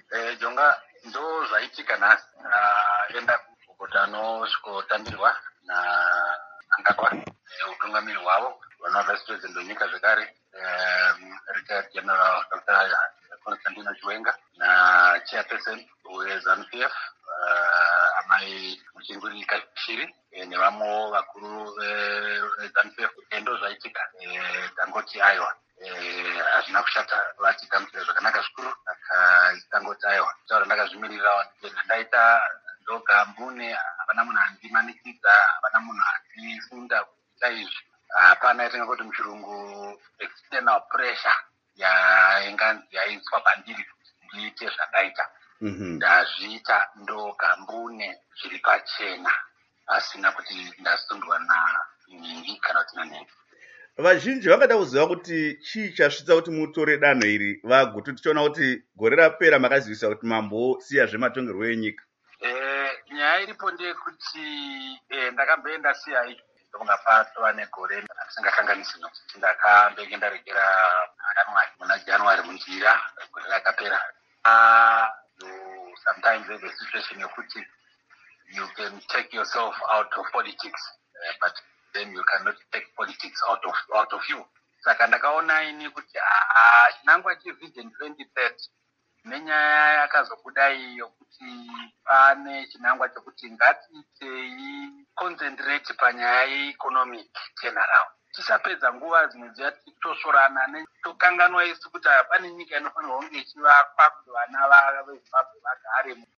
Jonga ndo zvaitika nhasi. Enda kugota anosvikotambirwa naangatwa utungamiri hwavo vana vice president wenyika zvekare retired general Dr. Constantino Chiwenga chairperson weZANU-PF amai Muchinguri Kashiri nevamwewo vakuru veZANU-PF. Ndo zvaitika. Tangoti aiwa hazvina kushata vati tamudzira zvakanaka zvikuru tangoti aiwa taura ndakazvimirirawo ndaita ndogambune hapana munhu andimanikidza hapana munhu andifunda kuita izvi hapana yatingakoti muchirungu external pressure yaiswa pandiri kuti ndiite zvakaita. Ndazviita ndogambune zviri pachena asina kuti ndasundwa naningi kana kuti nanhengo. Vazhinji vangada kuziva kuti chii chasvitsa kuti mutore danho iri vagutu tichiona kuti gore rapera makazivisa kuti mambo siya zvematongerwo enyika. Nyaya iripo ndeyekuti ndakamboenda siya icho ndonga patova negore risingakanganisi nokuti ndakambenge ndaregera muna January munjira gore rakapera. Sometimes there's a situation yokuti you can take yourself out of politics but then you cannot take politics out of you. Saka ndakaona ini kuti chinangwa chevision 2030 nenyaya yakazokudai yokuti pane chinangwa chekuti ngatiitei concentrate panyaya yeeconomic turnaround. Tisapedza nguva dzimwe dziya titosorana tokanganwa isu kuti pane nyika inofanirwa kunge ichivakwa kuti vana veZimbabwe vagare